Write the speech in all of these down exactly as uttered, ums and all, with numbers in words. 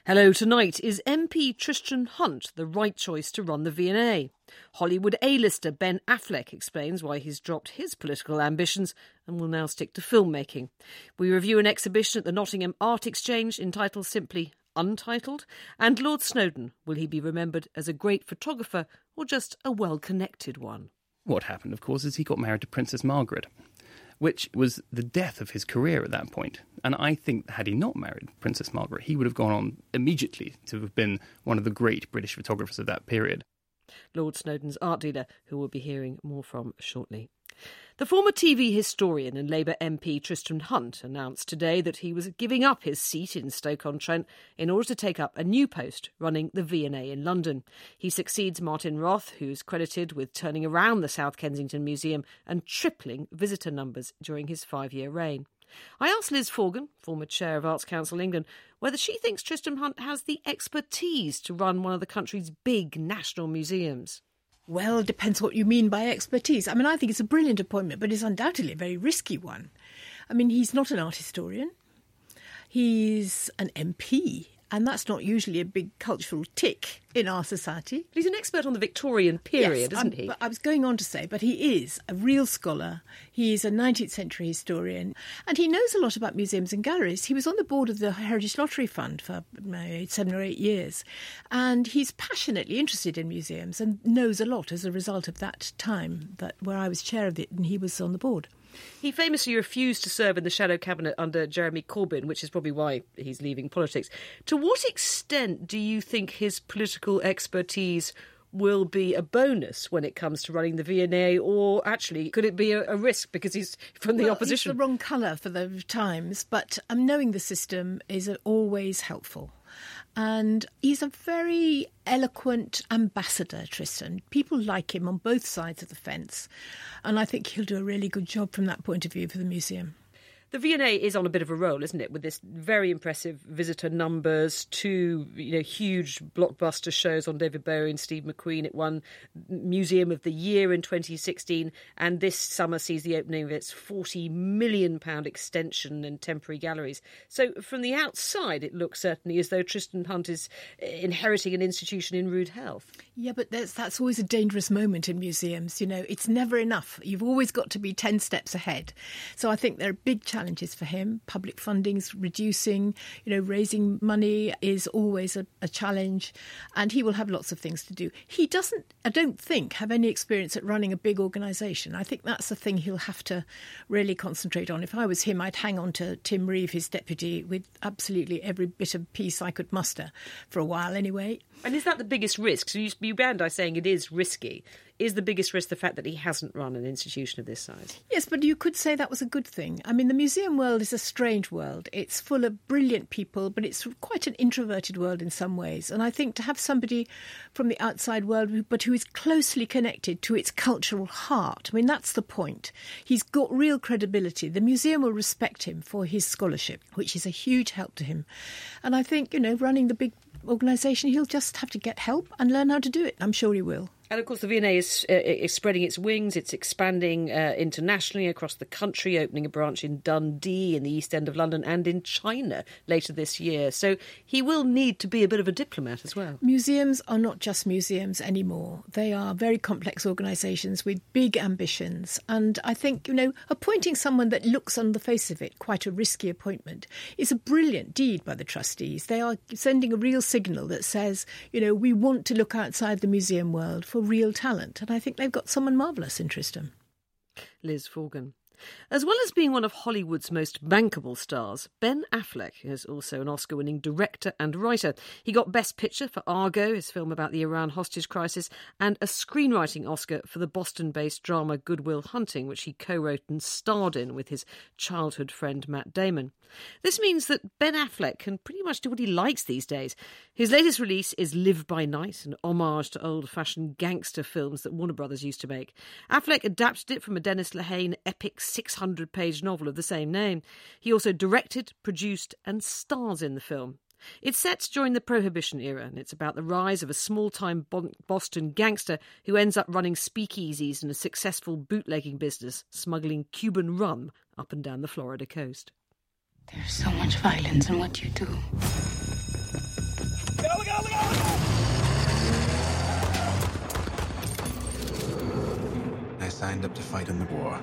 Hello tonight. Is M P Tristram Hunt the right choice to run the V and A? Hollywood A-lister Ben Affleck explains why he's dropped his political ambitions and will now stick to filmmaking. We review an exhibition at the Nottingham Art Exchange entitled simply Untitled. And Lord Snowdon, will he be remembered as a great photographer or just a well-connected one? What happened, of course, is he got married to Princess Margaret, which was the death of his career at that point. And I think had he not married Princess Margaret, he would have gone on immediately to have been one of the great British photographers of that period. Lord Snowdon's art dealer, who we'll be hearing more from shortly. The former T V historian and Labour M P Tristram Hunt announced today that he was giving up his seat in Stoke-on-Trent in order to take up a new post running the V and A in London. He succeeds Martin Roth, who's credited with turning around the South Kensington Museum and tripling visitor numbers during his five-year reign. I asked Liz Forgan, former chair of Arts Council England, whether she thinks Tristram Hunt has the expertise to run one of the country's big national museums. Well, it depends what you mean by expertise. I mean, I think it's a brilliant appointment, but it's undoubtedly a very risky one. I mean, he's not an art historian. He's an M P, and that's not usually a big cultural tick in our society. He's an expert on the Victorian period, yes, isn't I'm, he? But I was going on to say, but he is a real scholar. He's a nineteenth century historian, and he knows a lot about museums and galleries. He was on the board of the Heritage Lottery Fund for uh, seven or eight years, and he's passionately interested in museums and knows a lot as a result of that time that where I was chair of it and he was on the board. He famously refused to serve in the shadow cabinet under Jeremy Corbyn, which is probably why he's leaving politics. To what extent do you think his political expertise will be a bonus when it comes to running the V and A, or actually could it be a, a risk because he's from the well, opposition? He's the wrong colour for the Times, but um, knowing the system is always helpful. And he's a very eloquent ambassador, Tristan. People like him on both sides of the fence. And I think he'll do a really good job from that point of view for the museum. The V and A is on a bit of a roll, isn't it, with this very impressive visitor numbers, two you know, huge blockbuster shows on David Bowie and Steve McQueen. It won Museum of the Year in twenty sixteen, and this summer sees the opening of its forty million pounds extension and temporary galleries. So from the outside, it looks certainly as though Tristram Hunt is inheriting an institution in rude health. Yeah, but that's, that's always a dangerous moment in museums. You know, it's never enough. You've always got to be ten steps ahead. So I think there are big challenges. Challenges for him. Public funding's reducing, you know, raising money is always a, a challenge, and he will have lots of things to do. He doesn't, I don't think, have any experience at running a big organisation. I think that's the thing he'll have to really concentrate on. If I was him, I'd hang on to Tim Reeve, his deputy, with absolutely every bit of peace I could muster for a while anyway. And is that the biggest risk? So you, you began by saying it is risky. Is the biggest risk the fact that he hasn't run an institution of this size? Yes, but you could say that was a good thing. I mean, the museum world is a strange world. It's full of brilliant people, but it's quite an introverted world in some ways. And I think to have somebody from the outside world, but who is closely connected to its cultural heart, I mean, that's the point. He's got real credibility. The museum will respect him for his scholarship, which is a huge help to him. And I think, you know, running the big organisation, he'll just have to get help and learn how to do it. I'm sure he will. And of course, the V and A is, uh, is spreading its wings. It's expanding uh, internationally across the country, opening a branch in Dundee, in the East End of London, and in China later this year. So he will need to be a bit of a diplomat as well. Museums are not just museums anymore. They are very complex organisations with big ambitions. And I think, you know, appointing someone that looks on the face of it quite a risky appointment is a brilliant deed by the trustees. They are sending a real signal that says, you know, we want to look outside the museum world for real talent, and I think they've got someone marvellous in Tristram. Liz Forgan. As well as being one of Hollywood's most bankable stars, Ben Affleck is also an Oscar-winning director and writer. He got Best Picture for Argo, his film about the Iran hostage crisis, and a screenwriting Oscar for the Boston-based drama Good Will Hunting, which he co-wrote and starred in with his childhood friend Matt Damon. This means that Ben Affleck can pretty much do what he likes these days. His latest release is Live by Night, an homage to old-fashioned gangster films that Warner Brothers used to make. Affleck adapted it from a Dennis Lehane epic six hundred page novel of the same name. He also directed, produced and stars in the film. It's set during the Prohibition era, and it's about the rise of a small-time Boston gangster who ends up running speakeasies and a successful bootlegging business, smuggling Cuban rum up and down the Florida coast. There's so much violence in what you do. signed up to fight in the war.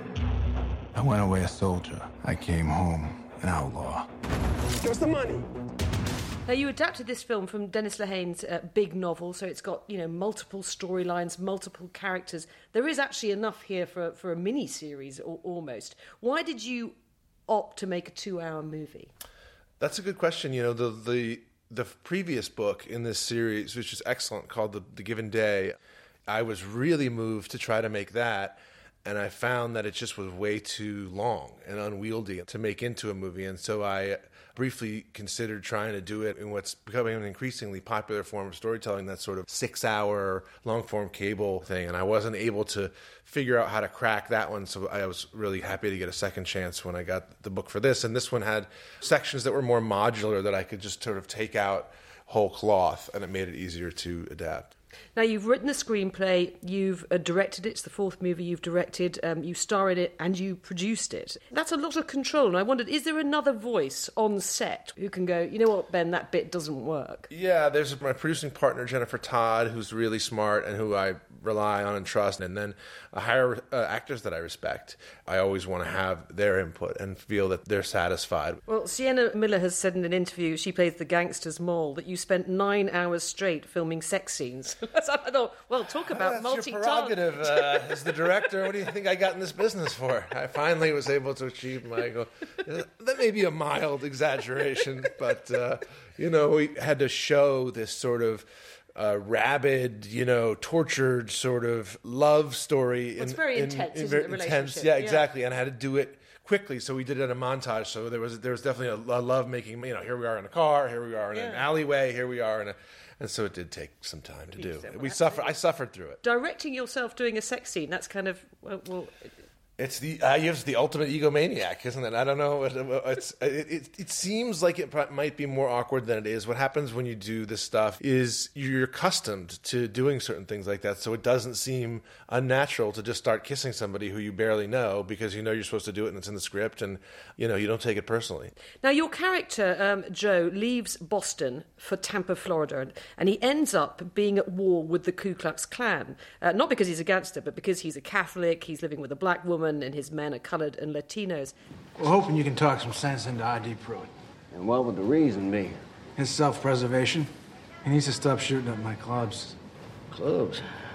I went away a soldier. I came home an outlaw. Give us the money. Now, you adapted this film from Dennis Lehane's uh, big novel, so it's got, you know, multiple storylines, multiple characters. There is actually enough here for, for a mini-series, or, almost. Why did you opt to make a two-hour movie? That's a good question. You know, the the the previous book in this series, which is excellent, called The, the Given Day, I was really moved to try to make that, and I found that it just was way too long and unwieldy to make into a movie, and so I briefly considered trying to do it in what's becoming an increasingly popular form of storytelling, that sort of six-hour long-form cable thing, and I wasn't able to figure out how to crack that one, so I was really happy to get a second chance when I got the book for this, and this one had sections that were more modular that I could just sort of take out whole cloth, and it made it easier to adapt. Now, you've written the screenplay, you've uh, directed it, it's the fourth movie you've directed, um, you star in it, and you produced it. That's a lot of control, and I wondered, is there another voice on set who can go, you know what, Ben, that bit doesn't work? Yeah, there's my producing partner, Jennifer Todd, who's really smart and who I rely on and trust, and then I hire uh, actors that I respect. I always want to have their input and feel that they're satisfied. Well, Sienna Miller has said in an interview, she plays the gangster's mole, that you spent nine hours straight filming sex scenes. So I thought, well, talk about multi-task. That's your prerogative uh, as the director. What do you think I got in this business for? I finally was able to achieve my goal. That may be a mild exaggeration, but, uh, you know, we had to show this sort of uh, rabid, you know, tortured sort of love story. Well, it's in, very in, intense, in, isn't in, it, the intense, relationship? yeah, exactly, yeah. And I had to do it quickly, so we did it in a montage. So there was there was definitely a, a love making. You know, here we are in a car, here we are in yeah. an alleyway, here we are in a. And so it did take some time to do. We suffer. I suffered through it. Directing yourself doing a sex scene, that's kind of, well... well it's the uh, it's the ultimate egomaniac, isn't it? I don't know. It's, it, it, it seems like it might be more awkward than it is. What happens when you do this stuff is you're accustomed to doing certain things like that, so it doesn't seem unnatural to just start kissing somebody who you barely know because you know you're supposed to do it and it's in the script, and you know you don't take it personally. Now, your character, um, Joe, leaves Boston for Tampa, Florida, and, and he ends up being at war with the Ku Klux Klan. Uh, not because he's a gangster, but because he's a Catholic, he's living with a black woman, and his men are coloured and Latinos. We're hoping you can talk some sense into I D Pruitt. And what would the reason be? His self-preservation. He needs to stop shooting up my clubs. Clubs?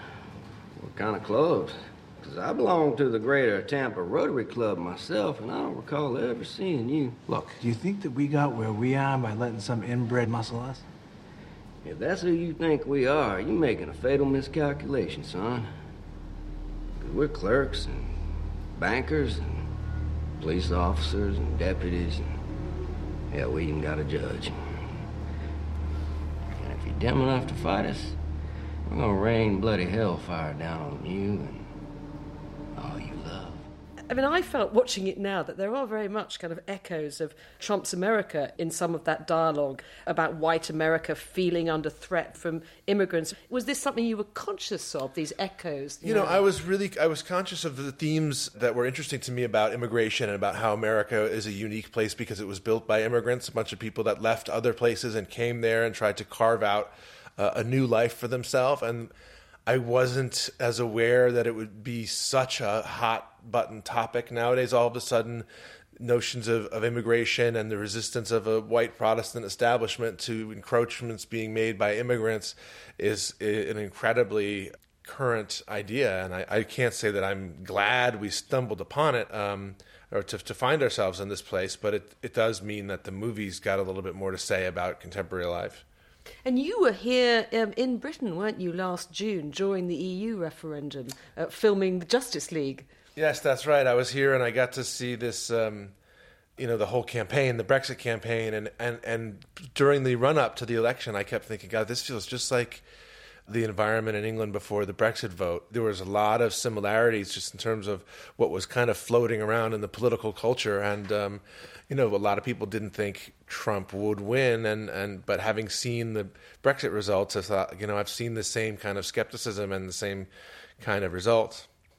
What kind of clubs? Because I belong to the Greater Tampa Rotary Club myself, and I don't recall ever seeing you. Look, do you think that we got where we are by letting some inbred muscle us? If that's who you think we are, you're making a fatal miscalculation, son. Because we're clerks and bankers and police officers and deputies, and yeah, we even got a judge. And if you're dumb enough to fight us, we're gonna rain bloody hellfire down on you and all you love. I mean, I felt watching it now that there are very much kind of echoes of Trump's America in some of that dialogue about white America feeling under threat from immigrants. Was this something you were conscious of, these echoes? You, you know, know, I was really, I was conscious of the themes that were interesting to me about immigration and about how America is a unique place because it was built by immigrants, a bunch of people that left other places and came there and tried to carve out uh, a new life for themselves. And I wasn't as aware that it would be such a hot button topic nowadays. All of a sudden, notions of, of immigration and the resistance of a white Protestant establishment to encroachments being made by immigrants is an incredibly current idea. And I, I can't say that I'm glad we stumbled upon it um, or to, to find ourselves in this place, but it, it does mean that the movie's got a little bit more to say about contemporary life. And you were here um, in Britain, weren't you, last June during the E U referendum, uh, filming the Justice League? Yes, that's right. I was here and I got to see this, um, you know, the whole campaign, the Brexit campaign. And, and, and during the run-up to the election, I kept thinking, God, this feels just like the environment in England before the Brexit vote. There was a lot of similarities just in terms of what was kind of floating around in the political culture. And, um, you know, a lot of people didn't think Trump would win. And, and but having seen the Brexit results, I thought, you know, I've seen the same kind of skepticism and the same kind of results.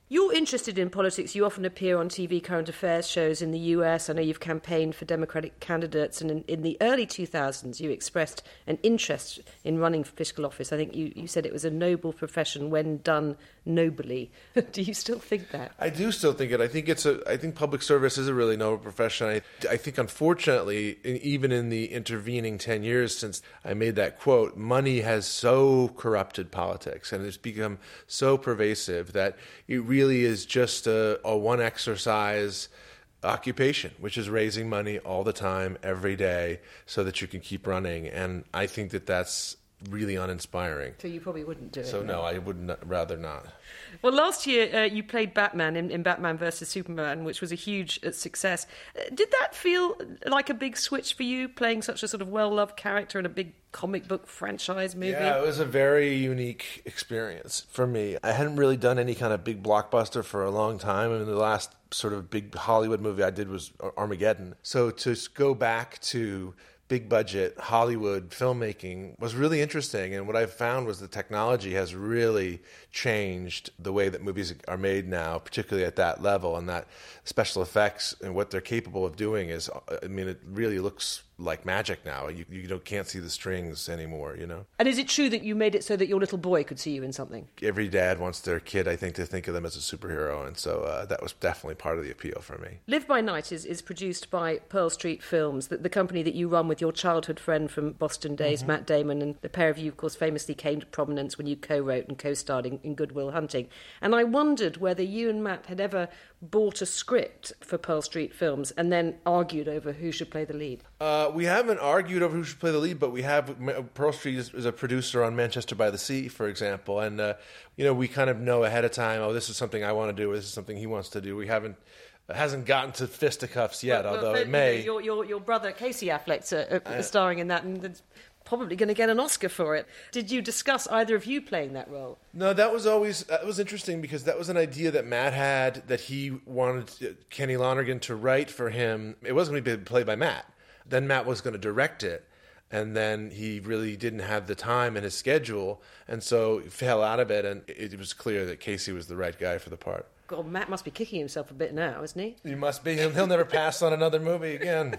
You're interested in politics. You often appear on T V current affairs shows in the U S. I know you've campaigned for Democratic candidates, and in, in the early two thousands you expressed an interest in running for political office. I think you, you said it was a noble profession when done nobly. Do you still think that? I do still think it. I think it's a. I think public service is a really noble profession. I, I think, unfortunately, even in the intervening ten years since I made that quote, money has so corrupted politics, and it's become so pervasive that it really is just a, a one exercise occupation, which is raising money all the time, every day, so that you can keep running. And I think that that's really uninspiring. So you probably wouldn't do it. So no, I would not, rather not. Well, last year uh, you played Batman in, in Batman versus Superman, which was a huge uh, success. Uh, did that feel like a big switch for you, playing such a sort of well-loved character in a big comic book franchise movie? Yeah, it was a very unique experience for me. I hadn't really done any kind of big blockbuster for a long time. I mean, the last sort of big Hollywood movie I did was Armageddon. So to go back to big budget Hollywood filmmaking was really interesting. And what I found was the technology has really changed the way that movies are made now, particularly at that level, and that special effects and what they're capable of doing is, I mean, it really looks like magic now. You, you don't, can't see the strings anymore, you know? And is it true that you made it so that your little boy could see you in something? Every dad wants their kid, I think, to think of them as a superhero, and so uh, that was definitely part of the appeal for me. Live by Night is, is produced by Pearl Street Films, the, the company that you run with your childhood friend from Boston Days, mm-hmm. Matt Damon, and the pair of you, of course, famously came to prominence when you co-wrote and co-starred in, in Good Will Hunting. And I wondered whether you and Matt had ever bought a script for Pearl Street Films and then argued over who should play the lead. Uh, we haven't argued over who should play the lead, but we have. Pearl Street is, is a producer on Manchester by the Sea, for example, and uh, you know, we kind of know ahead of time, oh, this is something I want to do, or this is something he wants to do. We haven't it hasn't gotten to fisticuffs yet, well, although well, it may. Your, your your brother Casey Affleck's uh, uh, starring in that, and it's probably going to get an Oscar for it. Did you discuss either of you playing that role? No, that was always that was interesting because that was an idea that Matt had that he wanted Kenny Lonergan to write for him. It wasn't going to be played by Matt. Then Matt was going to direct it, and then he really didn't have the time in his schedule, and so he fell out of it, and it was clear that Casey was the right guy for the part. God, Matt must be kicking himself a bit now, isn't he? He must be. He'll, he'll never pass on another movie again.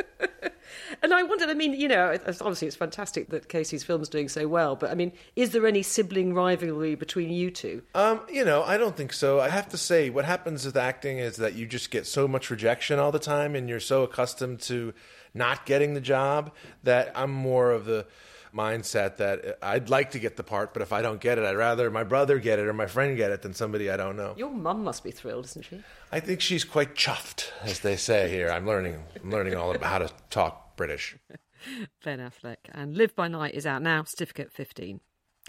And I wondered, I mean, you know, obviously it's fantastic that Casey's film's doing so well, but I mean, is there any sibling rivalry between you two? Um, you know, I don't think so. I have to say, what happens with acting is that you just get so much rejection all the time, and you're so accustomed to not getting the job that I'm more of the mindset that I'd like to get the part, but if I don't get it, I'd rather my brother get it or my friend get it than somebody I don't know. Your mum must be thrilled, isn't she? I think she's quite chuffed, as they say here. I'm learning I'm learning all about how to talk British. Ben Affleck. And Live by Night is out now, certificate fifteen.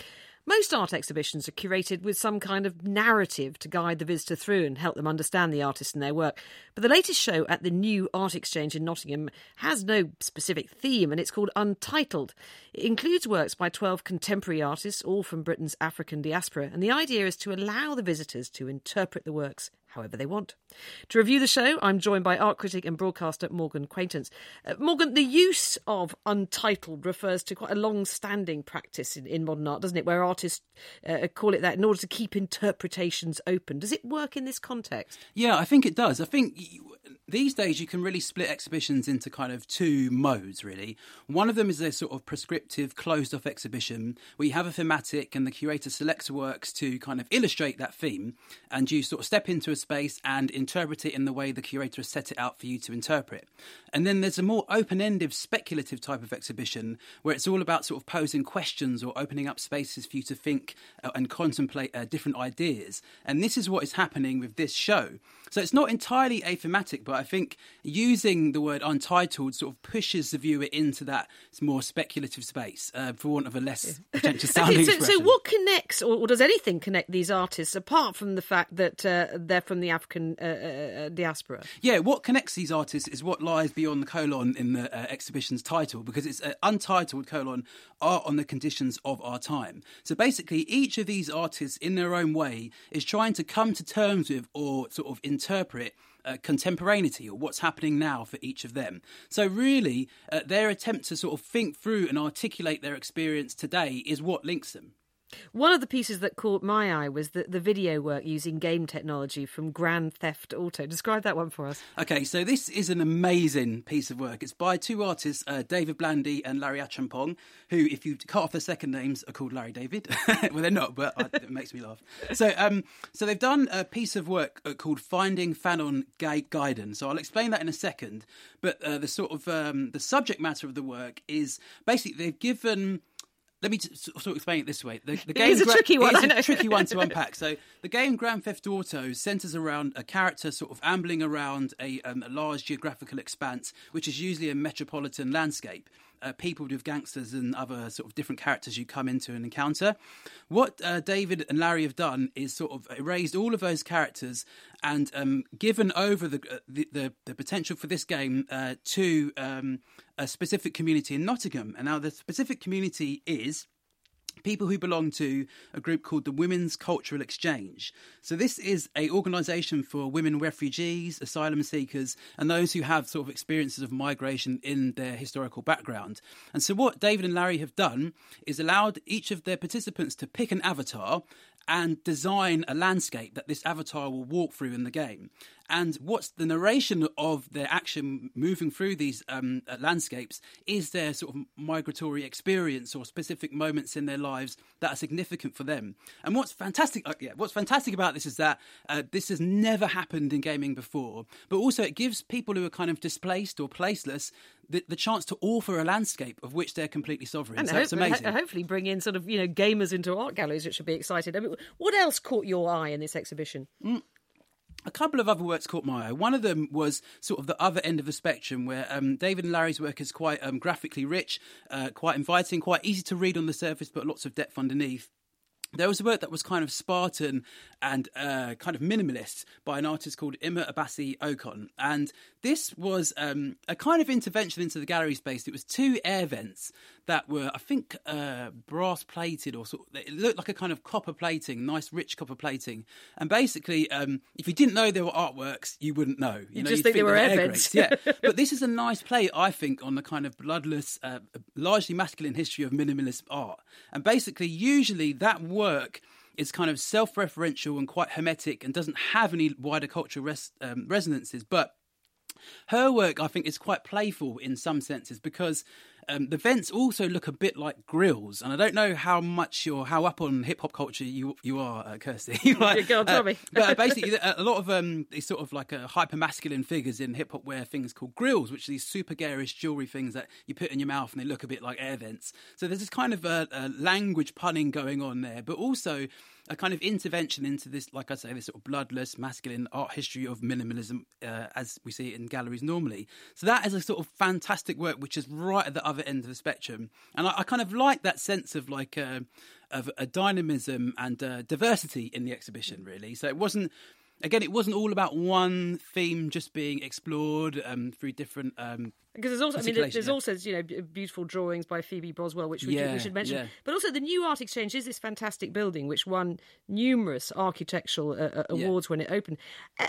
Most art exhibitions are curated with some kind of narrative to guide the visitor through and help them understand the artist and their work. But the latest show at the New Art Exchange in Nottingham has no specific theme, and it's called Untitled. It includes works by twelve contemporary artists, all from Britain's African diaspora, and the idea is to allow the visitors to interpret the works however they want. To review the show, I'm joined by art critic and broadcaster Morgan Quaintance. Uh, Morgan, the use of untitled refers to quite a long-standing practice in, in modern art, doesn't it, where artists uh, call it that in order to keep interpretations open. Does it work in this context? Yeah, I think it does. I think these days you can really split exhibitions into kind of two modes, really. One of them is a sort of prescriptive, closed-off exhibition where you have a thematic and the curator selects works to kind of illustrate that theme, and you sort of step into a space and interpret it in the way the curator has set it out for you to interpret. And then there's a more open-ended, speculative type of exhibition where it's all about sort of posing questions or opening up spaces for you to think uh, and contemplate uh, different ideas. And this is what is happening with this show. So it's not entirely athematic, but I think using the word untitled sort of pushes the viewer into that more speculative space, uh, for want of a less pretentious sounding so, expression. So what connects, or, or does anything connect these artists, apart from the fact that uh, they're from the African uh, uh, diaspora? Yeah, what connects these artists is what lies beyond the colon in the uh, exhibition's title, because it's uh, untitled colon, art on the conditions of our time. So basically, each of these artists, in their own way, is trying to come to terms with or sort of interpret Uh, contemporaneity or what's happening now for each of them. So really, uh, their attempt to sort of think through and articulate their experience today is what links them. One of the pieces that caught my eye was the, the video work using game technology from Grand Theft Auto. Describe that one for us. OK, so this is an amazing piece of work. It's by two artists, uh, David Blandy and Larry Achampong, who, if you cut off their second names, are called Larry David. Well, they're not, but I, it makes me laugh. So um, so they've done a piece of work called Finding Fanon Gaiden. So I'll explain that in a second. But uh, the sort of um, the subject matter of the work is basically they've given... Let me t- sort of explain it this way. The, the game it is a gra- tricky one. It is I know. a tricky one to unpack. So the game Grand Theft Auto centres around a character sort of ambling around a, um, a large geographical expanse, which is usually a metropolitan landscape, uh, peopled with gangsters and other sort of different characters you come into and encounter. What uh, David and Larry have done is sort of erased all of those characters and um, given over the, uh, the, the the potential for this game uh, to um, a specific community in Nottingham. And now the specific community is people who belong to a group called the Women's Cultural Exchange. So this is a organisation for women refugees, asylum seekers, and those who have sort of experiences of migration in their historical background. And so what David and Larry have done is allowed each of their participants to pick an avatar and design a landscape that this avatar will walk through in the game. And what's the narration of their action moving through these um, landscapes is their sort of migratory experience or specific moments in their lives that are significant for them. And what's fantastic, uh, yeah, what's fantastic about this is that uh, this has never happened in gaming before, but also it gives people who are kind of displaced or placeless the, the chance to author a landscape of which they're completely sovereign. And so hope, it's amazing. ho- hopefully bring in sort of, you know, gamers into art galleries, which should be excited. I mean, what else caught your eye in this exhibition? Mm. A couple of other works caught my eye. One of them was sort of the other end of the spectrum, where um, David and Larry's work is quite um, graphically rich, uh, quite inviting, quite easy to read on the surface, but lots of depth underneath. There was a work that was kind of Spartan and uh, kind of minimalist by an artist called Ima Abassi Okon. And this was um, a kind of intervention into the gallery space. It was two air vents that were, I think, uh, brass plated or sort of, it looked like a kind of copper plating, nice rich copper plating. And basically, um, if you didn't know they were artworks, you wouldn't know. You, you know, just you'd think they were air vents. Yeah. But this is a nice play, I think, on the kind of bloodless, uh, largely masculine history of minimalist art. And basically, usually that work is kind of self-referential and quite hermetic and doesn't have any wider cultural res- um, resonances. But her work, I think, is quite playful in some senses because um, the vents also look a bit like grills. And I don't know how much or how up on hip-hop culture you you are, uh, Kirsty. Like, Go on, tell me. uh, but basically, a lot of um, these sort of like uh, hyper-masculine figures in hip-hop wear things called grills, which are these super garish jewellery things that you put in your mouth and they look a bit like air vents. So there's this kind of uh, uh, language punning going on there, but also a kind of intervention into this, like I say, this sort of bloodless, masculine art history of minimalism uh, as we see it in galleries normally. So that is a sort of fantastic work, which is right at the other end of the spectrum. And I, I kind of like that sense of like uh, of a dynamism and uh, diversity in the exhibition, really. So it wasn't, again, it wasn't all about one theme just being explored um, through different. Um, because there's also, I mean, there's yeah. also, you know, beautiful drawings by Phoebe Broswell, which we, yeah, should, we should mention. Yeah. But also, the New Art Exchange is this fantastic building which won numerous architectural uh, awards yeah. when it opened. Uh,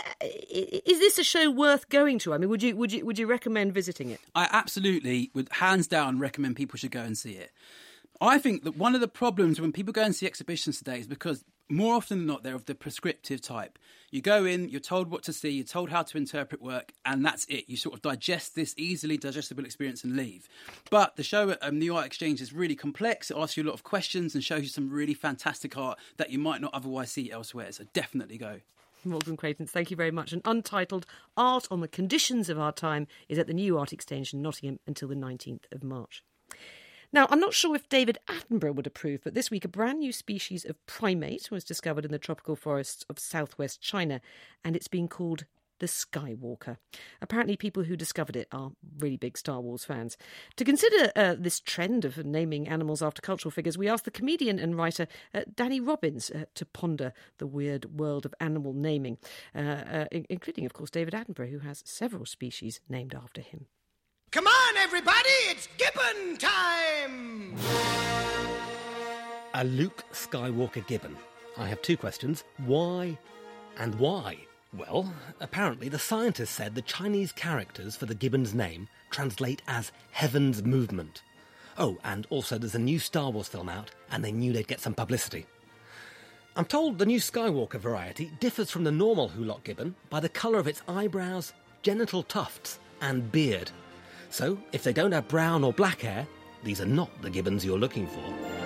is this a show worth going to? I mean, would you would you would you recommend visiting it? I absolutely would, hands down, recommend people should go and see it. I think that one of the problems when people go and see exhibitions today is because more often than not, they're of the prescriptive type. You go in, you're told what to see, you're told how to interpret work, and that's it. You sort of digest this easily digestible experience and leave. But the show at um, New Art Exchange is really complex. It asks you a lot of questions and shows you some really fantastic art that you might not otherwise see elsewhere. So definitely go. Morgan Cratons, thank you very much. An untitled Art on the Conditions of Our Time is at the New Art Exchange in Nottingham until the nineteenth of March. Now, I'm not sure if David Attenborough would approve, but this week a brand new species of primate was discovered in the tropical forests of southwest China, and it's been called the Skywalker. Apparently people who discovered it are really big Star Wars fans. To consider uh, this trend of naming animals after cultural figures, we asked the comedian and writer uh, Danny Robbins uh, to ponder the weird world of animal naming, uh, uh, including, of course, David Attenborough, who has several species named after him. Come on, everybody, it's Gibbon time! A Luke Skywalker Gibbon. I have two questions. Why and why? Well, apparently the scientists said the Chinese characters for the Gibbon's name translate as heaven's movement. Oh, and also there's a new Star Wars film out, and they knew they'd get some publicity. I'm told the new Skywalker variety differs from the normal Hulock gibbon by the colour of its eyebrows, genital tufts, and beard. So, if they don't have brown or black hair, these are not the gibbons you're looking for.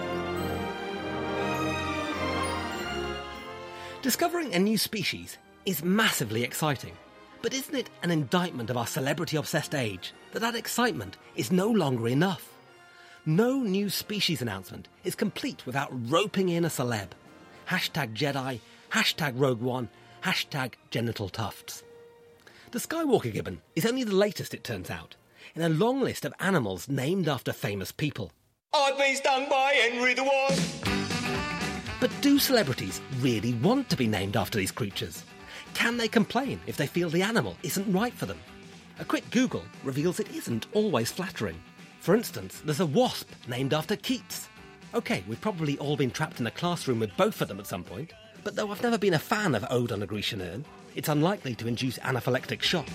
Discovering a new species is massively exciting. But isn't it an indictment of our celebrity-obsessed age that that excitement is no longer enough? No new species announcement is complete without roping in a celeb. Hashtag Jedi, hashtag Rogue One, hashtag genital tufts. The Skywalker gibbon is only the latest, it turns out, in a long list of animals named after famous people. I've been stung by Henry the One. But do celebrities really want to be named after these creatures? Can they complain if they feel the animal isn't right for them? A quick Google reveals it isn't always flattering. For instance, there's a wasp named after Keats. OK, we've probably all been trapped in a classroom with both of them at some point, but though I've never been a fan of Ode on a Grecian Urn, it's unlikely to induce anaphylactic shock.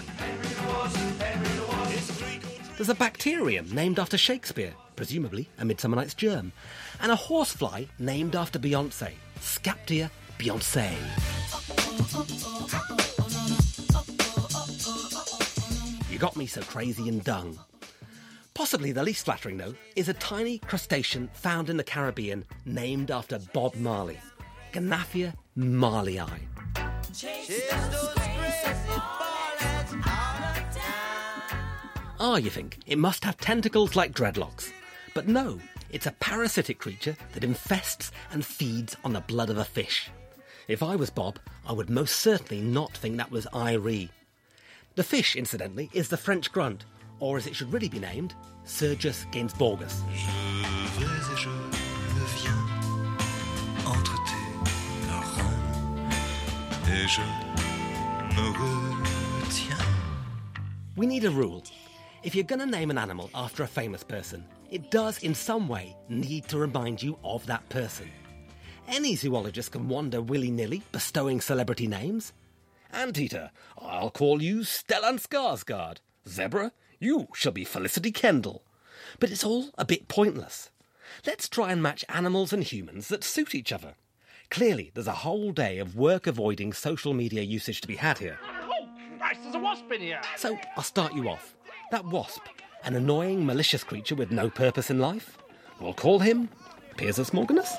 There's a bacterium named after Shakespeare, presumably a Midsummer Night's germ, and a horsefly named after Beyoncé, Scaptia Beyoncé. You got me so crazy and dung. Possibly the least flattering, though, is a tiny crustacean found in the Caribbean named after Bob Marley, Ganathia marleyi. Ah, you think, it must have tentacles like dreadlocks. But no, it's a parasitic creature that infests and feeds on the blood of a fish. If I was Bob, I would most certainly not think that was Irie. The fish, incidentally, is the French grunt, or as it should really be named, Sergius Gainsbourgus. Je vais et je viens entre tes reins et je me retiens. We need a rule. If you're going to name an animal after a famous person, it does in some way need to remind you of that person. Any zoologist can wander willy-nilly, bestowing celebrity names. Anteater, I'll call you Stellan Skarsgård. Zebra, you shall be Felicity Kendall. But it's all a bit pointless. Let's try and match animals and humans that suit each other. Clearly, there's a whole day of work-avoiding social media usage to be had here. Oh, Christ, there's a wasp in here! So, I'll start you off. That wasp, an annoying, malicious creature with no purpose in life. We'll call him Piers Morganus.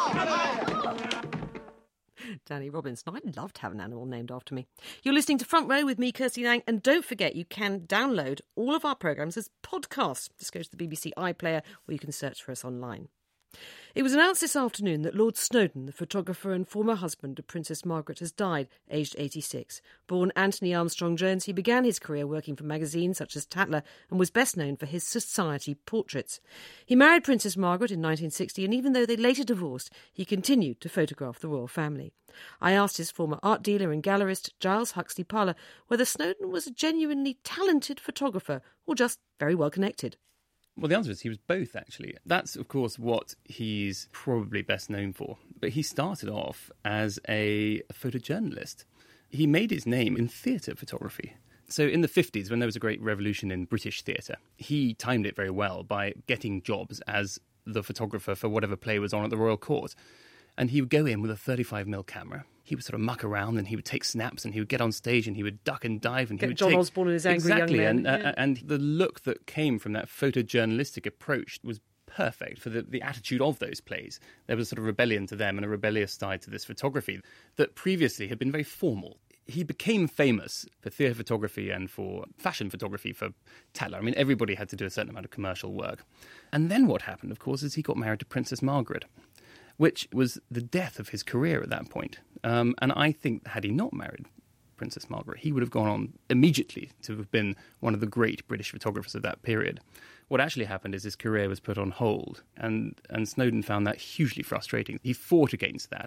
Danny Robinson. I'd love to have an animal named after me. You're listening to Front Row with me, Kirsty Lang, and don't forget you can download all of our programmes as podcasts. Just go to the B B C iPlayer or you can search for us online. It was announced this afternoon that Lord Snowdon, the photographer and former husband of Princess Margaret, has died, aged eighty-six. Born Anthony Armstrong-Jones, he began his career working for magazines such as Tatler and was best known for his society portraits. He married Princess Margaret in nineteen sixty, and even though they later divorced, he continued to photograph the royal family. I asked his former art dealer and gallerist, Giles Huxley Parler, whether Snowdon was a genuinely talented photographer or just very well connected. Well, the answer is he was both, actually. That's, of course, what he's probably best known for. But he started off as a photojournalist. He made his name in theatre photography. So in the fifties, when there was a great revolution in British theatre, he timed it very well by getting jobs as the photographer for whatever play was on at the Royal Court. And he would go in with a thirty-five millimeter camera. He would sort of muck around and he would take snaps and he would get on stage and he would duck and dive and Get he would John take... Osborne and his angry exactly, young men. And, Yeah. uh, and the look that came from that photojournalistic approach was perfect for the, the attitude of those plays. There was sort of rebellion to them and a rebellious side to this photography that previously had been very formal. He became famous for theatre photography and for fashion photography for Tatler. I mean, everybody had to do a certain amount of commercial work. And then what happened, of course, is he got married to Princess Margaret, which was the death of his career at that point. Um, and I think had he not married Princess Margaret, he would have gone on immediately to have been one of the great British photographers of that period. What actually happened is his career was put on hold, and, and Snowdon found that hugely frustrating. He fought against that,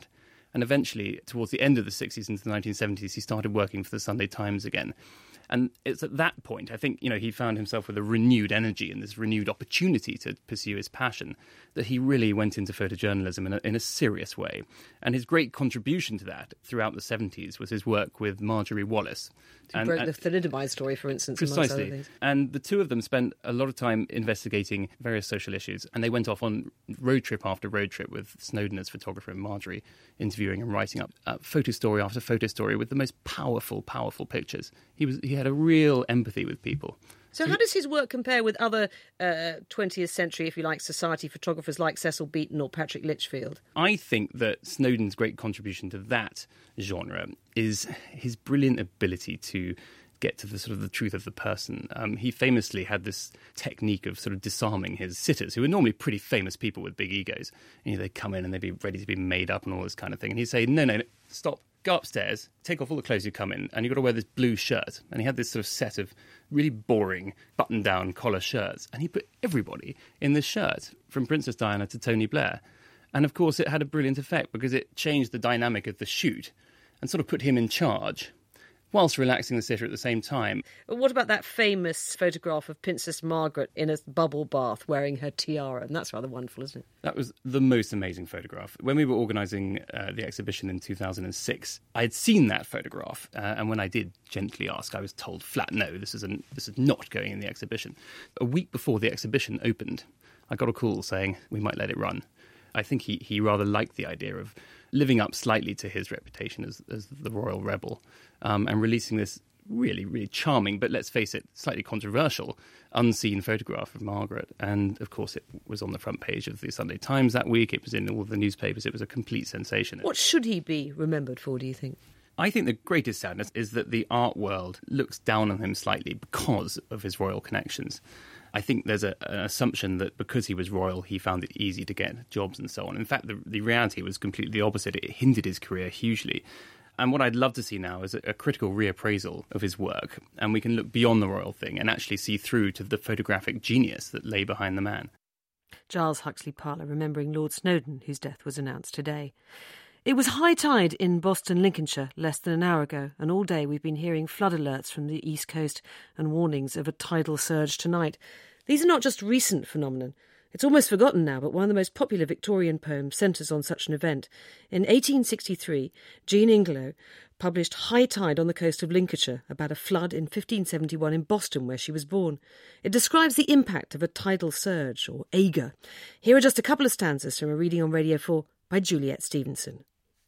And eventually, towards the end of the sixties into the nineteen seventies, he started working for the Sunday Times again. And it's at that point, I think, you know, he found himself with a renewed energy and this renewed opportunity to pursue his passion, that he really went into photojournalism in a, in a serious way. And his great contribution to that throughout the seventies was his work with Marjorie Wallace. Who and, broke and, the thalidomide story, for instance, amongst precisely. other things. And the two of them spent a lot of time investigating various social issues, and they went off on road trip after road trip with Snowden as photographer and Marjorie interviewing and writing up uh, photo story after photo story with the most powerful, powerful pictures. He was he had a real empathy with people. So how does his work compare with other uh, twentieth century, if you like, society photographers like Cecil Beaton or Patrick Litchfield? I think that Snowden's great contribution to that genre is his brilliant ability to get to the sort of the truth of the person. Um, he famously had this technique of sort of disarming his sitters, who were normally pretty famous people with big egos. And, you know, they'd come in and they'd be ready to be made up and all this kind of thing. And he'd say, no, no, no, stop. Go upstairs, take off all the clothes you come in, and you've got to wear this blue shirt. And he had this sort of set of really boring button-down collar shirts. And he put everybody in this shirt, from Princess Diana to Tony Blair. And, of course, it had a brilliant effect because it changed the dynamic of the shoot and sort of put him in charge, whilst relaxing the sitter at the same time. What about that famous photograph of Princess Margaret in a bubble bath wearing her tiara? And that's rather wonderful, isn't it? That was the most amazing photograph. When we were organising uh, the exhibition in two thousand six, I had seen that photograph, uh, and when I did gently ask, I was told flat, no, this is, an, this is not going in the exhibition. A week before the exhibition opened, I got a call saying we might let it run. I think he, he rather liked the idea of living up slightly to his reputation as, as the royal rebel, um, and releasing this really, really charming, but let's face it, slightly controversial, unseen photograph of Margaret. And, of course, it was on the front page of the Sunday Times that week. It was in all the newspapers. It was a complete sensation. What should he be remembered for, do you think? I think the greatest sadness is that the art world looks down on him slightly because of his royal connections. I think there's a, an assumption that because he was royal, he found it easy to get jobs and so on. In fact, the, the reality was completely the opposite. It hindered his career hugely. And what I'd love to see now is a, a critical reappraisal of his work, and we can look beyond the royal thing and actually see through to the photographic genius that lay behind the man. Giles Huxley Parler remembering Lord Snowden, whose death was announced today. It was high tide in Boston, Lincolnshire, less than an hour ago, and all day we've been hearing flood alerts from the East Coast and warnings of a tidal surge tonight. These are not just recent phenomenon. It's almost forgotten now, but one of the most popular Victorian poems centres on such an event. In eighteen sixty-three, Jean Ingelow published High Tide on the coast of Lincolnshire about a flood in fifteen seventy-one in Boston, where she was born. It describes the impact of a tidal surge, or Aiga. Here are just a couple of stanzas from a reading on Radio four by Juliet Stevenson.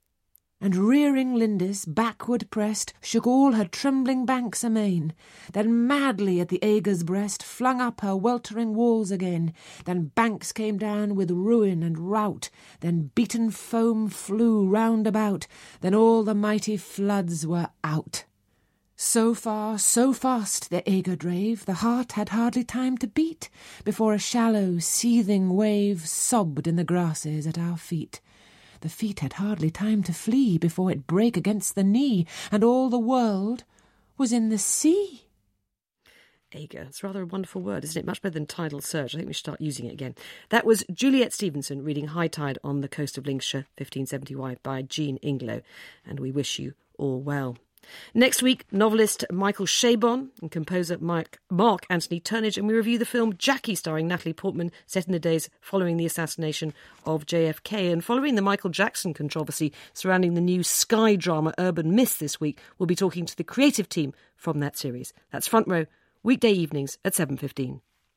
And rearing Lindis, backward pressed, shook all her trembling banks amain, then madly at the Aiga's breast flung up her weltering walls again, then banks came down with ruin and rout, then beaten foam flew round about, then all the mighty floods were out. So far, so fast the Aiga drave, the heart had hardly time to beat, before a shallow, seething wave sobbed in the grasses at our feet. The feet had hardly time to flee before it brake against the knee, and all the world was in the sea. Aiga. It's rather a wonderful word, isn't it? Much better than tidal surge. I think we should start using it again. That was Juliet Stevenson reading High Tide on the coast of Lincolnshire, fifteen seventy-one, by Jean Ingelow, and we wish you all well. Next week, novelist Michael Chabon and composer Mike, Mark Anthony Turnage, and we review the film Jackie, starring Natalie Portman, set in the days following the assassination of J F K. And following the Michael Jackson controversy surrounding the new Sky drama Urban Myth this week, we'll be talking to the creative team from that series. That's Front Row, weekday evenings at seven fifteen.